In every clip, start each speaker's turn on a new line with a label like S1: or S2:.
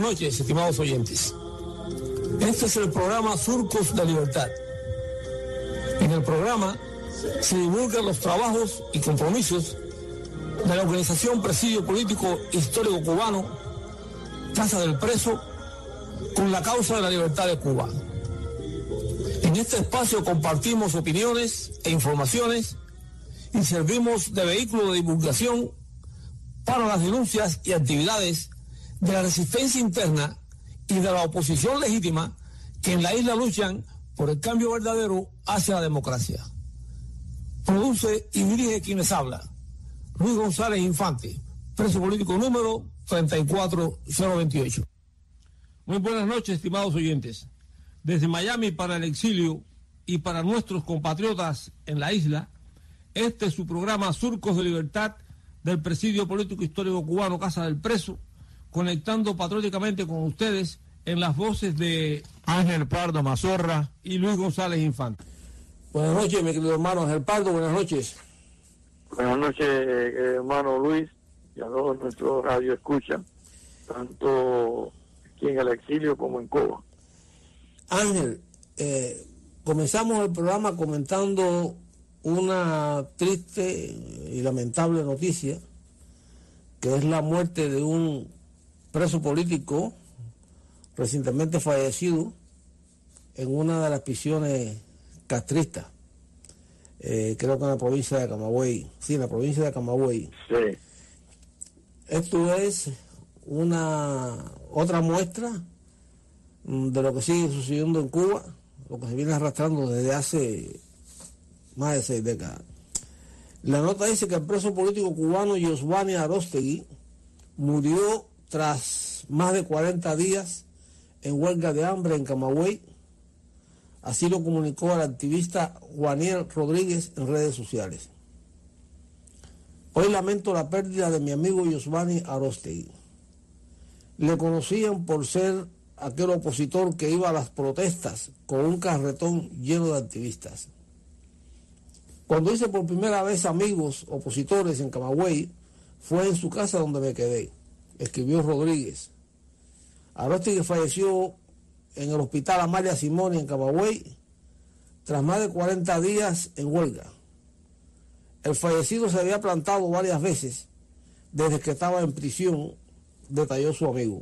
S1: noches, estimados oyentes. Este es el programa Surcos de Libertad. En el programa se divulgan los trabajos y compromisos de la organización Presidio Político Histórico Cubano, Casa del Preso, con la causa de la libertad de Cuba. En este espacio compartimos opiniones e informaciones y servimos de vehículo de divulgación para las denuncias y actividades de la resistencia interna y de la oposición legítima que en la isla luchan por el cambio verdadero hacia la democracia. Produce y dirige quienes habla Luis González Infante, preso político número 34028. Muy buenas noches, estimados oyentes. Desde Miami para el exilio y para nuestros compatriotas en la isla, este es su programa Surcos de Libertad del Presidio Político Histórico Cubano Casa del Preso, conectando patrióticamente con ustedes en las voces de Ángel Pardo Mazorra y Luis González Infante. Buenas noches, mi querido hermano Ángel Pardo, buenas noches.
S2: Buenas noches, hermano Luis, y a todos nuestros radio escuchan, tanto aquí en el exilio como en Cuba.
S3: Ángel, comenzamos el programa comentando una triste y lamentable noticia, que es la muerte de un preso político recientemente fallecido en una de las prisiones castristas, creo que en la provincia de Camagüey. Sí, en la provincia de Camagüey.
S2: Sí.
S3: Esto es otra muestra de lo que sigue sucediendo en Cuba, lo que se viene arrastrando desde hace más de 6 décadas. La nota dice que el preso político cubano Yosvani Aróstegui murió tras más de 40 días en huelga de hambre en Camagüey. Así lo comunicó el activista Juaniel Rodríguez en redes sociales. Hoy lamento la pérdida de mi amigo Yosvani Aróstegui. Le conocían por ser aquel opositor que iba a las protestas con un carretón lleno de activistas. Cuando hice por primera vez amigos opositores en Camagüey, fue en su casa donde me quedé, escribió Rodríguez. Aróstegui falleció en el hospital Amalia Simoni en Camagüey tras más de 40 días en huelga. El fallecido se había plantado varias veces desde que estaba en prisión, detalló su amigo.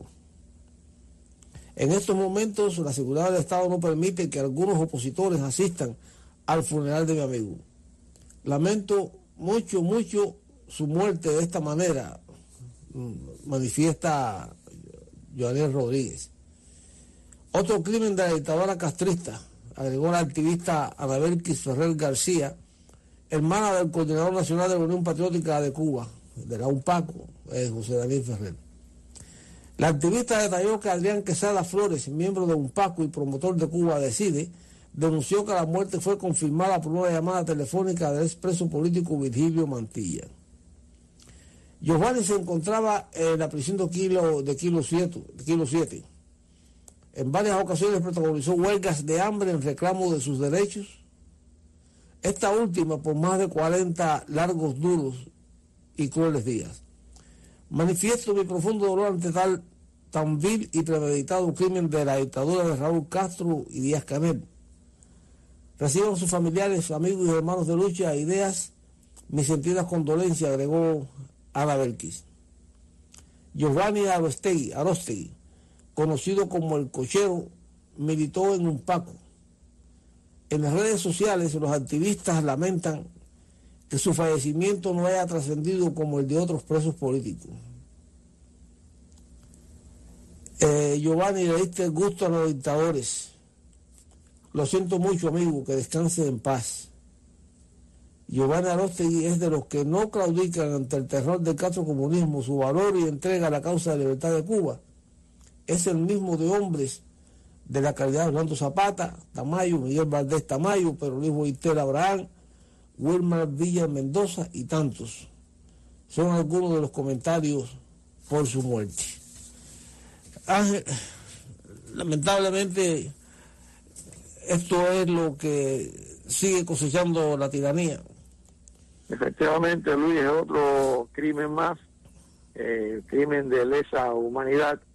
S3: En estos momentos la seguridad del Estado no permite que algunos opositores asistan al funeral de mi amigo. Lamento mucho su muerte de esta manera, manifiesta Joanel Rodríguez. Otro crimen de la dictadura castrista, agregó la activista Anabelkis Ferrer García, hermana del coordinador nacional de la Unión Patriótica de Cuba, de la UNPACO, José Daniel Ferrer. La activista detalló que Adrián Quesada Flores, miembro de UNPACO y promotor de Cuba Decide, denunció que la muerte fue confirmada por una llamada telefónica del expreso político Virgilio Mantilla. Giovanni se encontraba en la prisión de Kilo 7. En varias ocasiones protagonizó huelgas de hambre en reclamo de sus derechos. Esta última por más de 40 largos, duros y crueles días. Manifiesto mi profundo dolor ante tan vil y premeditado crimen de la dictadura de Raúl Castro y Díaz Canel. Reciban sus familiares, amigos y hermanos de lucha e ideas mis sentidas condolencias, agregó Ana Belkis. Yosvani Aróstegui, conocido como el Cochero, militó en UNPACO. En las redes sociales los activistas lamentan que su fallecimiento no haya trascendido como el de otros presos políticos. Giovanni, le diste el gusto a los dictadores. Lo siento mucho, amigo, que descanse en paz. Giovanni Aróstegui es de los que no claudican ante el terror del castrocomunismo, su valor y entrega a la causa de libertad de Cuba. Es el mismo de hombres de la calidad de Orlando Zapata, Tamayo, Miguel Valdés Tamayo, Pedro Luis Boitel Abraham, Wilmar Villa Mendoza y tantos. Son algunos de los comentarios por su muerte. Ángel, lamentablemente esto es lo que sigue cosechando la tiranía.
S2: Efectivamente, Luis, es otro crimen más, crimen de lesa humanidad,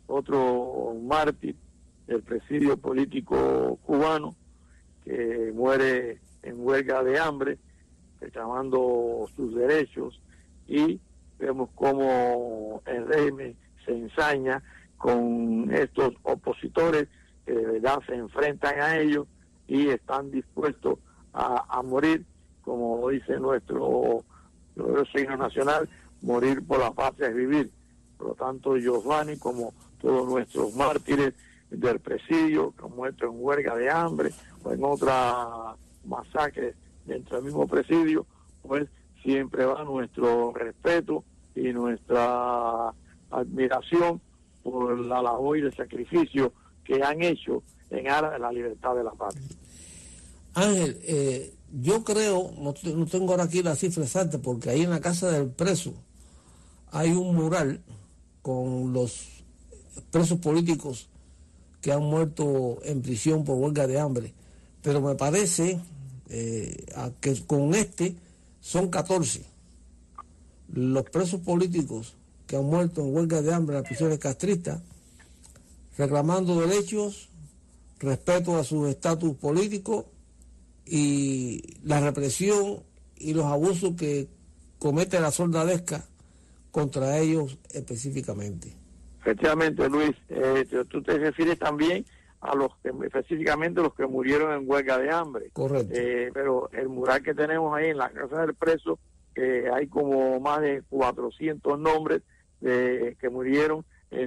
S2: otro mártir del presidio político cubano, que muere en huelga de hambre, reclamando sus derechos, y vemos cómo el régimen se ensaña con estos opositores que de verdad se enfrentan a ellos y están dispuestos a morir, como dice nuestro signo nacional, morir por la patria es vivir. Por lo tanto, Giovanni, como todos nuestros mártires del presidio, que han muerto en huelga de hambre o en otra masacre dentro del mismo presidio, pues siempre va nuestro respeto y nuestra admiración por la labor y el sacrificio que han hecho en aras de la libertad de la patria.
S3: Ángel, yo creo, no tengo ahora aquí la cifra exacta, porque ahí en la casa del preso hay un mural con los presos políticos que han muerto en prisión por huelga de hambre, pero me parece que con son 14 los presos políticos que han muerto en huelga de hambre en las prisiones castristas, reclamando derechos, respeto a su estatus político y la represión y los abusos que comete la soldadesca contra ellos específicamente.
S2: Efectivamente, Luis, tú te refieres también a los que, específicamente los que murieron en huelga de hambre.
S3: Correcto.
S2: Pero el mural que tenemos ahí en la casa del preso, hay como más de 400 nombres que murieron en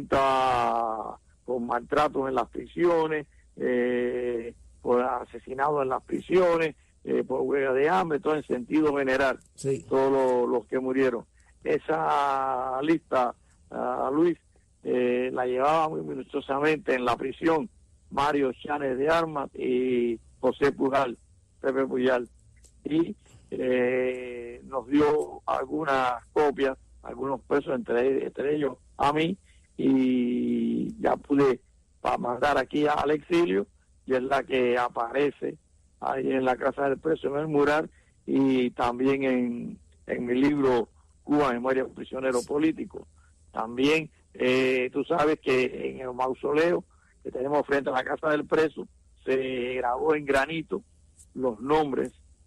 S2: con maltratos en las prisiones, por asesinados en las prisiones, por huelga de hambre, todo en sentido general, sí. Todos los que murieron. Esa lista, Luis, la llevaba muy minuciosamente en la prisión Mario Chanes de Armas y José Pujal, Pepe Pujal, y nos dio algunas copias, algunos pesos, entre ellos a mí, y ya pude mandar aquí al exilio, y es la que aparece ahí en la casa del preso, en el mural, y también en mi libro Cuba, Memoria de un prisionero político. También tú sabes que en el mausoleo que tenemos frente a la casa del preso se grabó en granito los nombres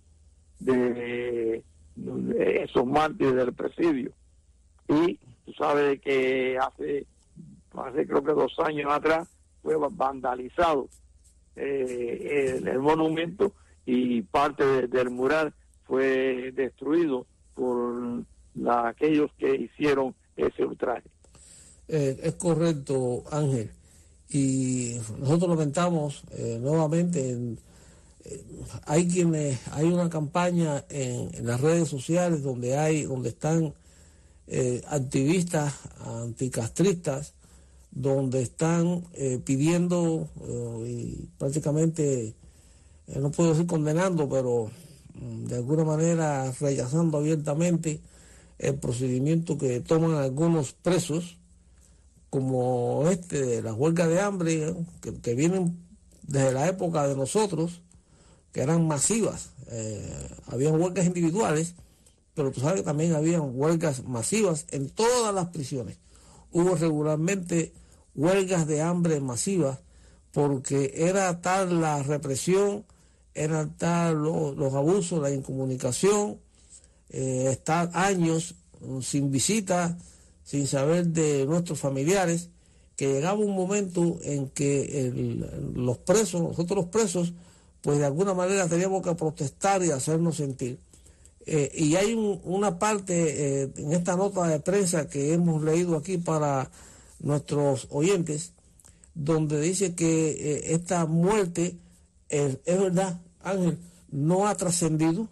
S2: de esos mártires del presidio. Y tú sabes que hace creo que 2 años atrás fue vandalizado el monumento, y parte del mural fue destruido por aquellos que hicieron ese ultraje.
S3: Es correcto, Ángel, y nosotros lamentamos nuevamente, hay una campaña en las redes sociales donde están activistas anticastristas, donde están pidiendo y prácticamente, no puedo decir condenando, pero de alguna manera rechazando abiertamente el procedimiento que toman algunos presos, como de las huelgas de hambre, que vienen desde la época de nosotros, que eran masivas. Habían huelgas individuales, pero tú sabes que también habían huelgas masivas en todas las prisiones. Hubo regularmente huelgas de hambre masivas, porque era tal la represión, eran tal los abusos, la incomunicación, estar años sin visitas, sin saber de nuestros familiares, que llegaba un momento en que nosotros los presos, pues de alguna manera teníamos que protestar y hacernos sentir. Y hay una parte en esta nota de prensa que hemos leído aquí para nuestros oyentes, donde dice que esta muerte, es verdad, Ángel, no ha trascendió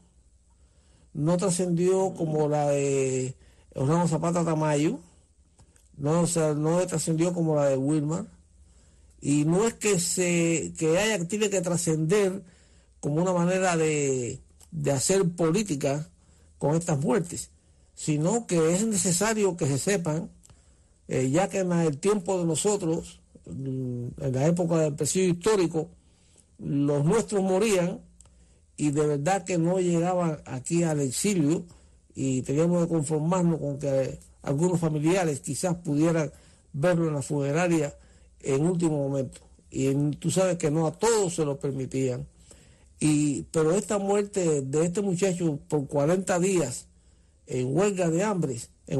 S3: como la de Orlando Zapata Tamayo, no trascendió como la de Wilmar, y no es que tiene que trascender como una manera de hacer política con estas muertes, sino que es necesario que se sepan, ya que en el tiempo de nosotros, en la época del presidio histórico, los nuestros morían y de verdad que no llegaban aquí al exilio, y teníamos que conformarnos con que algunos familiares quizás pudieran verlo en la funeraria en último momento. Y tú sabes que no a todos se lo permitían. Pero esta muerte de este muchacho por 40 días en huelga de hambre,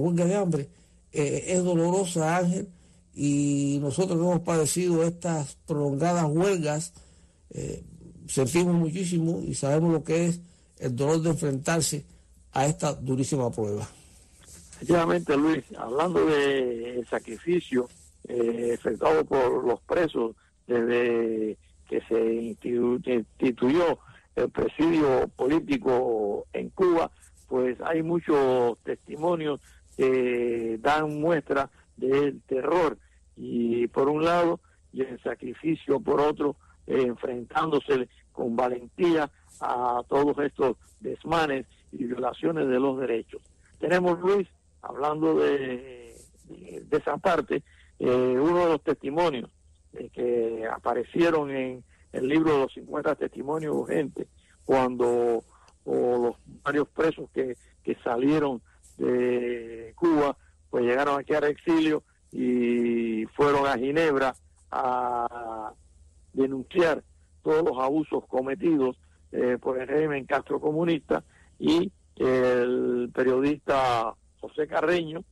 S3: es dolorosa, Ángel, y nosotros hemos padecido estas prolongadas huelgas, sentimos muchísimo y sabemos lo que es el dolor de enfrentarse a esta durísima prueba.
S2: Efectivamente, Luis, hablando de sacrificio efectuado por los presos desde que se instituyó el presidio político en Cuba, pues hay muchos testimonios que dan muestra del terror, y por un lado, y el sacrificio por otro, enfrentándose con valentía a todos estos desmanes y violaciones de los derechos. Tenemos, Luis, hablando de esa parte, uno de los testimonios que aparecieron en el libro de los 50 testimonios urgentes, cuando los varios presos que salieron de Cuba, pues llegaron aquí al exilio y fueron a Ginebra a denunciar todos los abusos cometidos por el régimen castrocomunista, y el periodista José Carreño,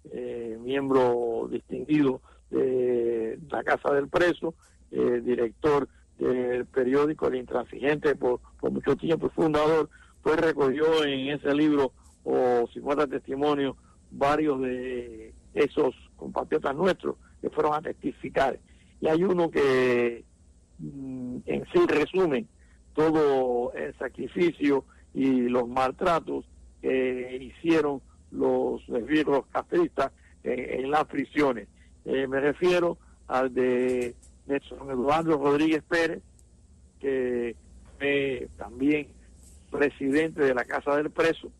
S2: miembro distinguido de la Casa del Preso, director del periódico El Intransigente por mucho tiempo, fundador, pues recogió en ese libro, 50 testimonios, varios de esos compatriotas nuestros que fueron a testificar. Y hay uno que en sí resume todo el sacrificio y los maltratos que hicieron los esbirros castristas en las prisiones. Me refiero al de Nelson Eduardo Rodríguez Pérez, que fue también presidente de la Casa del Preso,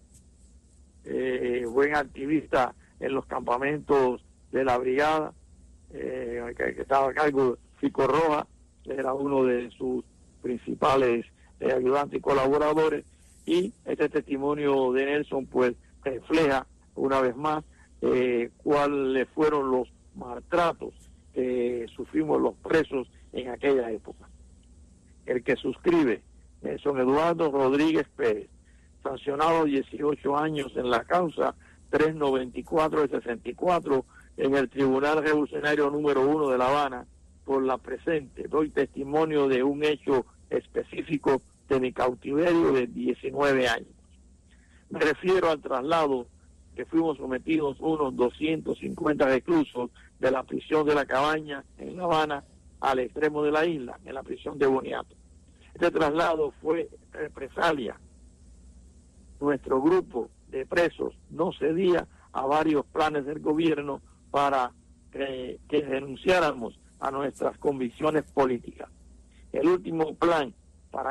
S2: buen activista en los campamentos de la brigada, que estaba a cargo de Fico Roja, era uno de sus principales ayudantes y colaboradores. Y este testimonio de Nelson pues refleja una vez más cuáles fueron los maltratos que sufrimos los presos en aquella época. El que suscribe, Nelson Eduardo Rodríguez Pérez, sancionado 18 años en la causa 394 de 64 en el Tribunal Revolucionario número 1 de La Habana. Por la presente doy testimonio de un hecho específico de mi cautiverio de 19 años. Me refiero al traslado que fuimos sometidos unos 250 reclusos de la prisión de La Cabaña en La Habana al extremo de la isla, en la prisión de Boniato. Este traslado fue represalia. Nuestro grupo de presos no cedía a varios planes del gobierno para que renunciáramos a nuestras convicciones políticas. El último plan para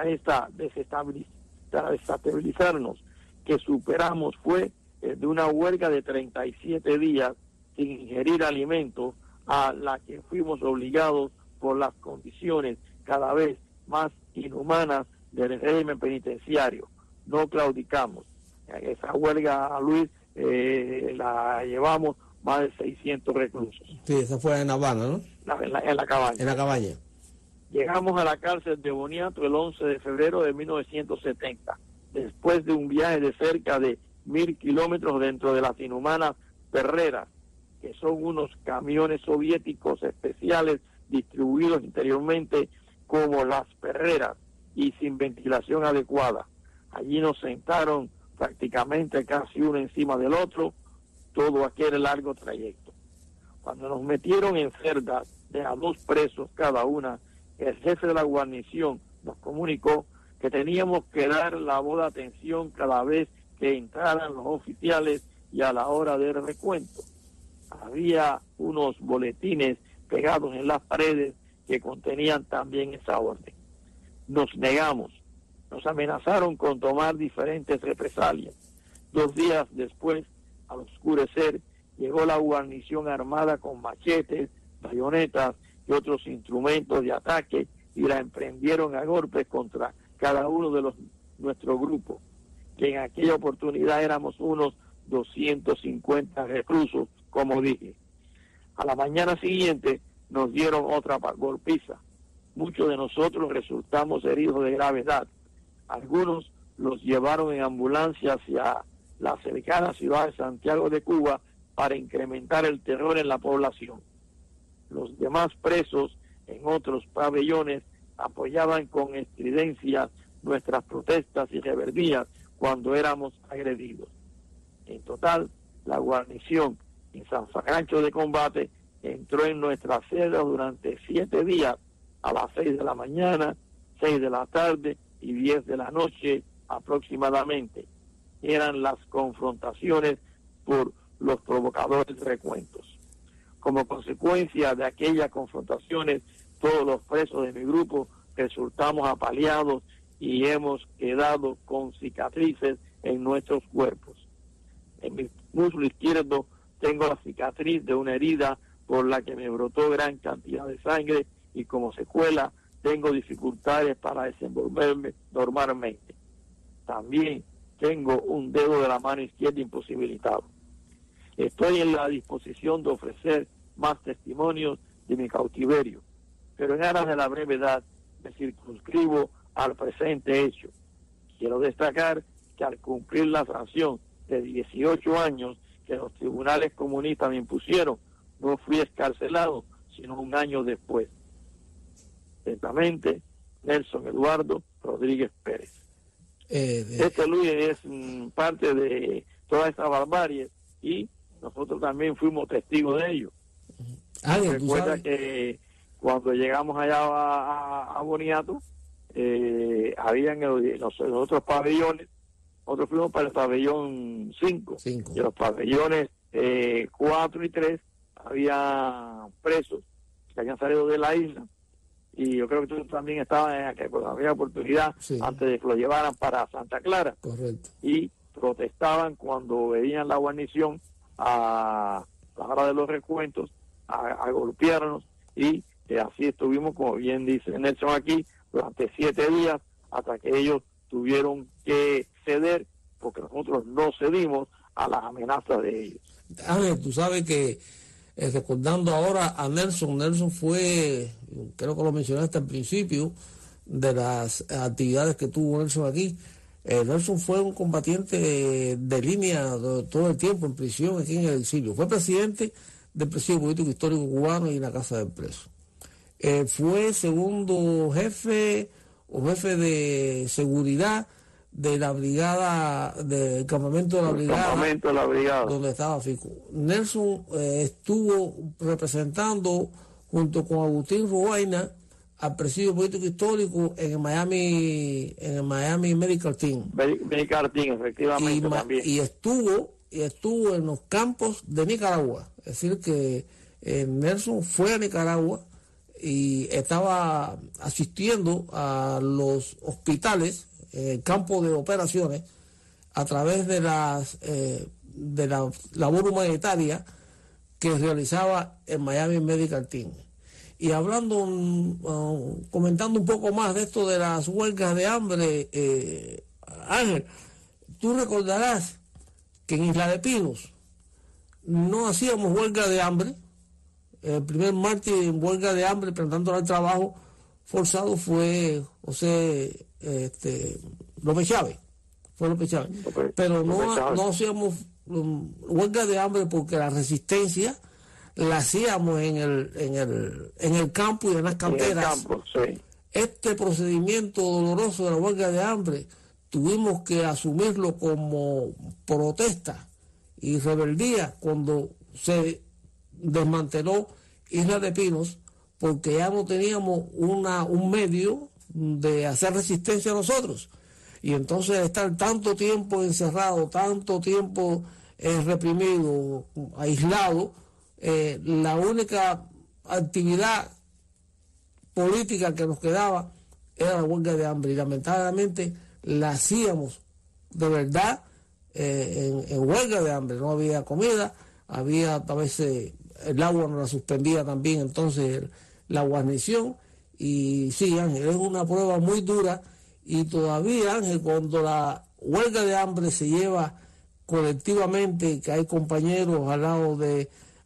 S2: desestabilizarnos que superamos fue el de una huelga de 37 días sin ingerir alimentos, a la que fuimos obligados por las condiciones cada vez más inhumanas del régimen penitenciario. No claudicamos. Esa huelga, Luis, la llevamos más de 600 reclusos.
S3: Sí, esa fue en La Habana, ¿no?
S2: En la Cabaña.
S3: En La Cabaña.
S2: Llegamos a la cárcel de Boniato el 11 de febrero de 1970, después de un viaje de cerca de 1.000 kilómetros dentro de las inhumanas perreras, que son unos camiones soviéticos especiales distribuidos interiormente como las perreras y sin ventilación adecuada. Allí nos sentaron prácticamente casi uno encima del otro todo aquel largo trayecto. Cuando nos metieron en celdas de a 2 presos cada una, el jefe de la guarnición nos comunicó que teníamos que dar la voz de atención cada vez que entraran los oficiales y a la hora del recuento. Había unos boletines pegados en las paredes que contenían también esa orden. Nos negamos. Nos amenazaron con tomar diferentes represalias. 2 días después, al oscurecer, llegó la guarnición armada con machetes, bayonetas y otros instrumentos de ataque, y la emprendieron a golpes contra cada uno de nuestro grupo, que en aquella oportunidad éramos unos 250 reclusos, como dije. A la mañana siguiente nos dieron otra golpiza. Muchos de nosotros resultamos heridos de gravedad. Algunos los llevaron en ambulancia hacia la cercana ciudad de Santiago de Cuba para incrementar el terror en la población. Los demás presos en otros pabellones apoyaban con estridencia nuestras protestas y rebeldías cuando éramos agredidos. En total, la guarnición en San Francisco de Combate entró en nuestras celdas durante 7 días a las 6 de la mañana, 6 de la tarde y 10 de la noche aproximadamente. Eran las confrontaciones por los provocadores recuentos. Como consecuencia de aquellas confrontaciones, todos los presos de mi grupo resultamos apaleados y hemos quedado con cicatrices en nuestros cuerpos. En mi muslo izquierdo tengo la cicatriz de una herida por la que me brotó gran cantidad de sangre y como secuela tengo dificultades para desenvolverme normalmente. También tengo un dedo de la mano izquierda imposibilitado. Estoy en la disposición de ofrecer más testimonios de mi cautiverio, pero en aras de la brevedad me circunscribo al presente hecho. Quiero destacar que al cumplir la sanción de 18 años que los tribunales comunistas me impusieron, no fui escarcelado, sino un año después. Atentamente, Nelson Eduardo Rodríguez Pérez. Luis es parte de toda esta barbarie y nosotros también fuimos testigos de ello. Recuerda que cuando llegamos allá a Boniato, habían los otros pabellones, nosotros fuimos para el pabellón 5, y los pabellones 4 y 3 había presos que habían salido de la isla, y yo creo que tú también estabas en aquella oportunidad, antes de que lo llevaran para Santa Clara.
S3: Correcto.
S2: Y protestaban cuando veían la guarnición a la hora de los recuentos, a golpearnos, y así estuvimos, como bien dice Nelson aquí, durante 7 días, hasta que ellos tuvieron que ceder, porque nosotros no cedimos a las amenazas de ellos.
S3: Ángel, tú sabes que, recordando ahora a Nelson fue, creo que lo mencionaste al principio, de las actividades que tuvo Nelson aquí. Nelson fue un combatiente de línea todo el tiempo en prisión, aquí en el exilio. Fue presidente del Presidio Político Histórico Cubano y en la Casa del Preso. Fue segundo jefe o jefe de seguridad de la brigada, del campamento de la brigada, donde estaba Fico. Nelson estuvo representando junto con Agustín Robaina al Presidio Político Histórico en el Miami Medical Team.
S2: Efectivamente, también.
S3: Y estuvo en los campos de Nicaragua. Es decir, que Nelson fue a Nicaragua y estaba asistiendo a los hospitales en el campo de operaciones a través de la labor humanitaria que realizaba el Miami Medical Team. Y hablando, comentando un poco más de esto de las huelgas de hambre, Ángel, tú recordarás que en Isla de Pinos no hacíamos huelga de hambre. El primer mártir en huelga de hambre, plantando al trabajo forzado, fue López Chávez. Pero no hacíamos huelga de hambre porque la resistencia la hacíamos en el campo y en las canteras. Este procedimiento doloroso de la huelga de hambre tuvimos que asumirlo como protesta y rebeldía cuando se desmanteló Isla de Pinos, porque ya no teníamos un medio de hacer resistencia a nosotros. Y entonces estar tanto tiempo encerrado, tanto tiempo reprimido, aislado, la única actividad política que nos quedaba era la huelga de hambre, y lamentablemente la hacíamos de verdad en huelga de hambre. No había comida, había a veces el agua nos la suspendía también entonces la guarnición. Y sí, Ángel, es una prueba muy dura, y todavía, Ángel, cuando la huelga de hambre se lleva colectivamente, que hay compañeros al lado de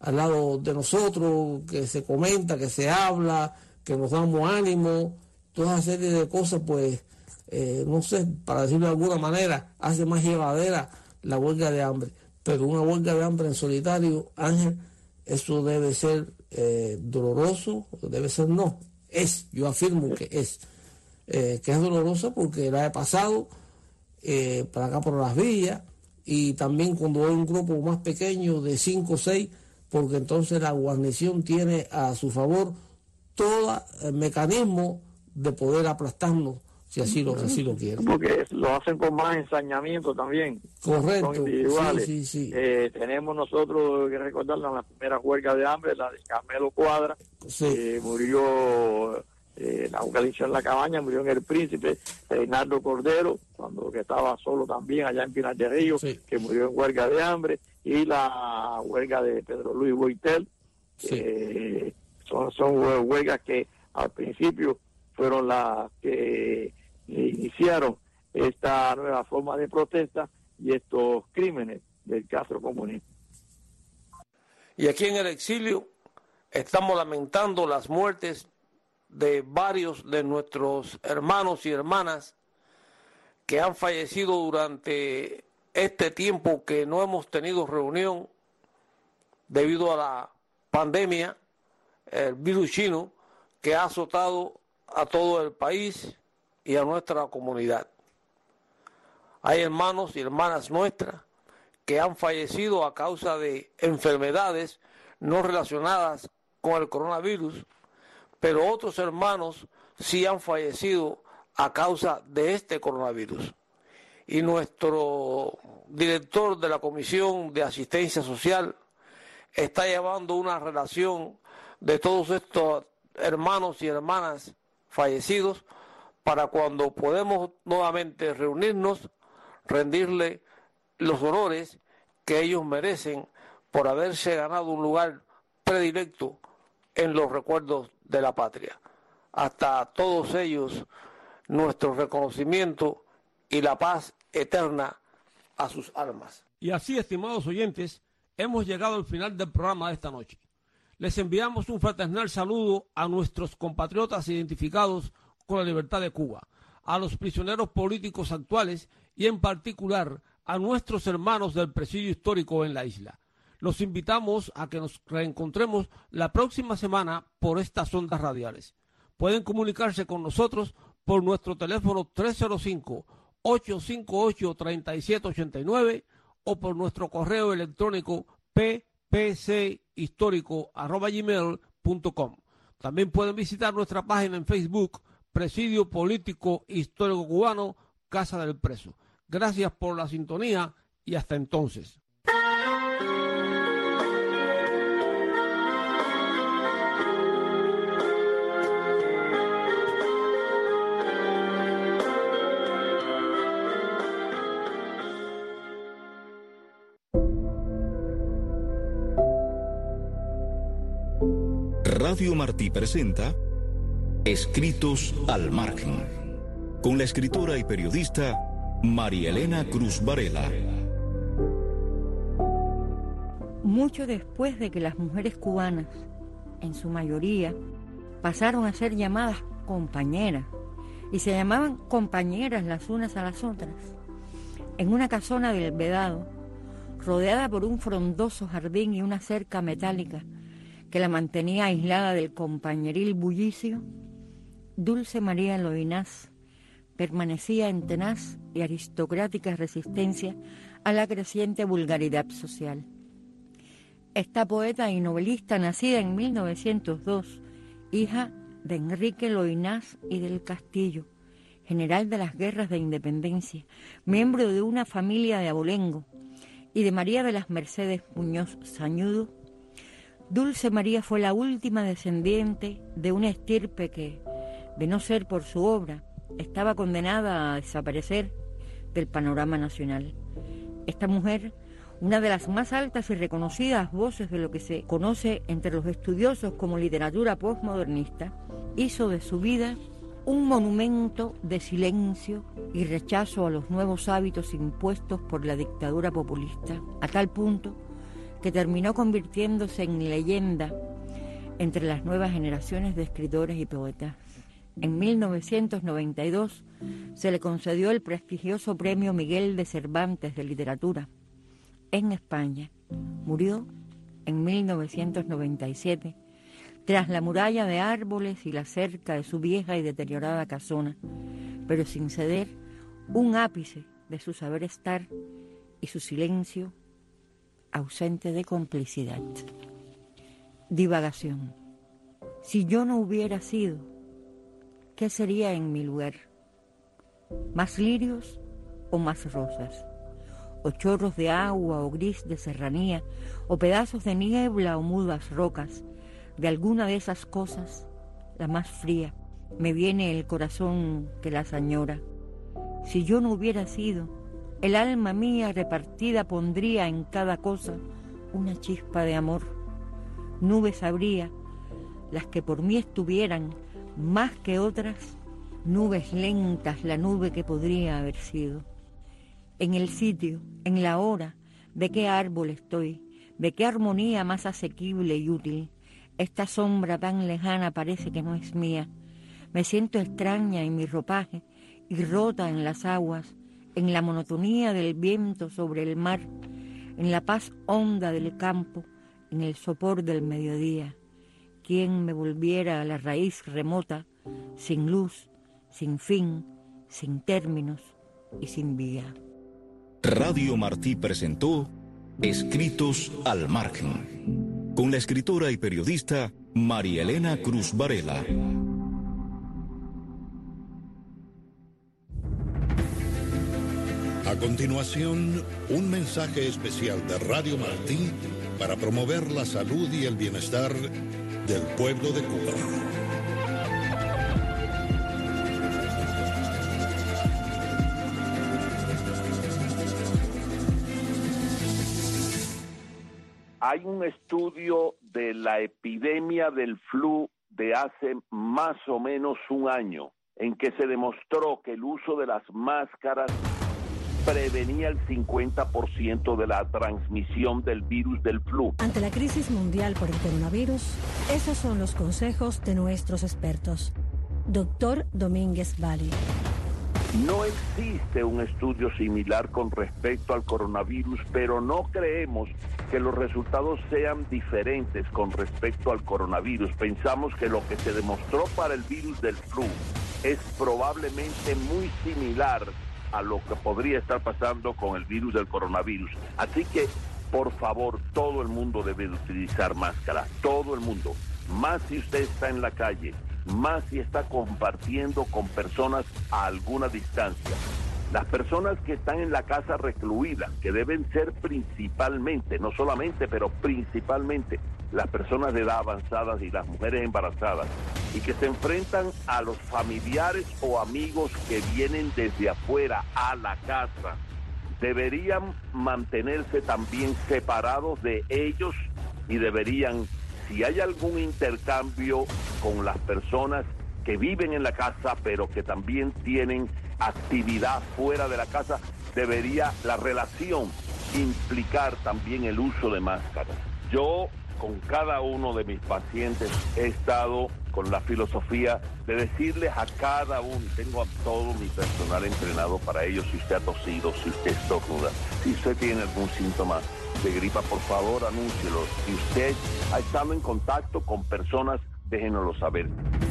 S3: al lado de nosotros, que se comenta, que se habla, que nos damos ánimo, toda esa serie de cosas, pues, no sé, para decirlo de alguna manera, hace más llevadera la huelga de hambre. Pero una huelga de hambre en solitario, Ángel, eso debe ser doloroso, debe ser no, yo afirmo que es dolorosa porque la he pasado para acá por las villas, y también cuando hay un grupo más pequeño de 5 o 6, porque entonces la guarnición tiene a su favor todo el mecanismo de poder aplastarnos si así lo quieren.
S2: Porque lo hacen con más ensañamiento también.
S3: Correcto.
S2: Son individuales.
S3: Sí.
S2: Tenemos nosotros que recordar la primera huelga de hambre, la de Carmelo Cuadra, murió la coalición en la cabaña, murió en El Príncipe, Reinaldo Cordero, que estaba solo también allá en Pinar de Río, que murió en huelga de hambre, y la huelga de Pedro Luis Boitel. Son huelgas que al principio fueron las que iniciaron esta nueva forma de protesta y estos crímenes del castrocomunismo.
S1: Y aquí en el exilio estamos lamentando las muertes de varios de nuestros hermanos y hermanas que han fallecido durante este tiempo que no hemos tenido reunión debido a la pandemia, el virus chino, que ha azotado a todo el país y a nuestra comunidad. Hay hermanos y hermanas nuestras que han fallecido a causa de enfermedades no relacionadas con el coronavirus, pero otros hermanos sí han fallecido a causa de este coronavirus. Y nuestro director de la Comisión de Asistencia Social está llevando una relación de todos estos hermanos y hermanas fallecidos para cuando podemos nuevamente reunirnos, rendirle los honores que ellos merecen por haberse ganado un lugar predilecto en los recuerdos de la patria. Hasta todos ellos, nuestro reconocimiento y la paz eterna a sus almas. Y así, estimados oyentes, hemos llegado al final del programa de esta noche. Les enviamos un fraternal saludo a nuestros compatriotas identificados con la libertad de Cuba, a los prisioneros políticos actuales y en particular a nuestros hermanos del presidio histórico en la isla. Los invitamos a que nos reencontremos la próxima semana por estas ondas radiales. Pueden comunicarse con nosotros por nuestro teléfono 305-858-3789 o por nuestro correo electrónico ppchistórico@gmail.com. También pueden visitar nuestra página en Facebook, Presidio Político Histórico Cubano, Casa del Preso. Gracias por la sintonía y hasta entonces.
S4: Radio Martí presenta Escritos al Margen, con la escritora y periodista María Elena Cruz Varela.
S5: Mucho después de que las mujeres cubanas, en su mayoría, pasaron a ser llamadas compañeras, y se llamaban compañeras las unas a las otras, en una casona del Vedado, rodeada por un frondoso jardín y una cerca metálica que la mantenía aislada del compañeril bullicio, Dulce María Loynaz permanecía en tenaz y aristocrática resistencia a la creciente vulgaridad social. Esta poeta y novelista, nacida en 1902, hija de Enrique Loynaz y del Castillo, general de las guerras de independencia, miembro de una familia de abolengo, y de María de las Mercedes Muñoz Sañudo, Dulce María fue la última descendiente de una estirpe que, de no ser por su obra, estaba condenada a desaparecer del panorama nacional. Esta mujer, una de las más altas y reconocidas voces de lo que se conoce entre los estudiosos como literatura postmodernista, hizo de su vida un monumento de silencio y rechazo a los nuevos hábitos impuestos por la dictadura populista, a tal punto que terminó convirtiéndose en leyenda entre las nuevas generaciones de escritores y poetas. En 1992 se le concedió el prestigioso Premio Miguel de Cervantes de Literatura en España. Murió en 1997 tras la muralla de árboles y la cerca de su vieja y deteriorada casona, pero sin ceder un ápice de su saber estar y su silencio ausente de complicidad. Divagación. Si yo no hubiera sido, ¿qué sería en mi lugar? ¿Más lirios o más rosas? ¿O chorros de agua o gris de serranía? ¿O pedazos de niebla o mudas rocas? De alguna de esas cosas, la más fría, me viene el corazón que las añora. Si yo no hubiera sido, el alma mía repartida pondría en cada cosa una chispa de amor. Nubes habría, las que por mí estuvieran, más que otras, nubes lentas, la nube que podría haber sido. En el sitio, en la hora, de qué árbol estoy, de qué armonía más asequible y útil. Esta sombra tan lejana parece que no es mía. Me siento extraña en mi ropaje y rota en las aguas, en la monotonía del viento sobre el mar, en la paz honda del campo, en el sopor del mediodía. ¿Quién me volviera a la raíz remota, sin luz, sin fin, sin términos y sin vía?
S4: Radio Martí presentó Escritos al Margen, con la escritora y periodista María Elena Cruz Varela.
S6: A continuación, un mensaje especial de Radio Martí para promover la salud y el bienestar del pueblo de Cuba.
S7: Hay un estudio de la epidemia del flu de hace más o menos un año en que se demostró que el uso de las máscaras prevenía el 50% de la transmisión del virus del flu.
S8: Ante la crisis mundial por el coronavirus, esos son los consejos de nuestros expertos. Doctor Domínguez Bali.
S7: No existe un estudio similar con respecto al coronavirus, pero no creemos que los resultados sean diferentes con respecto al coronavirus. Pensamos que lo que se demostró para el virus del flu es probablemente muy similar a lo que podría estar pasando con el virus del coronavirus. Así que, por favor, todo el mundo debe de utilizar máscara, todo el mundo. Más si usted está en la calle, más si está compartiendo con personas a alguna distancia. Las personas que están en la casa recluidas, que deben ser principalmente, no solamente, pero principalmente, las personas de edad avanzada y las mujeres embarazadas, y que se enfrentan a los familiares o amigos que vienen desde afuera a la casa, deberían mantenerse también separados de ellos y deberían, si hay algún intercambio con las personas que viven en la casa, pero que también tienen actividad fuera de la casa, debería la relación implicar también el uso de máscaras. Yo, con cada uno de mis pacientes, he estado con la filosofía de decirles a cada uno, tengo a todo mi personal entrenado para ello, si usted ha tosido, si usted estornuda, si usted tiene algún síntoma de gripa, por favor, anúncielo. Si usted ha estado en contacto con personas, déjenoslo saber.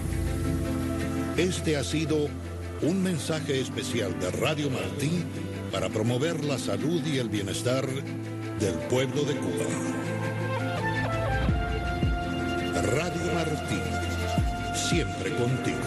S6: Este ha sido un mensaje especial de Radio Martí para promover la salud y el bienestar del pueblo de Cuba. Radio Martí, siempre contigo.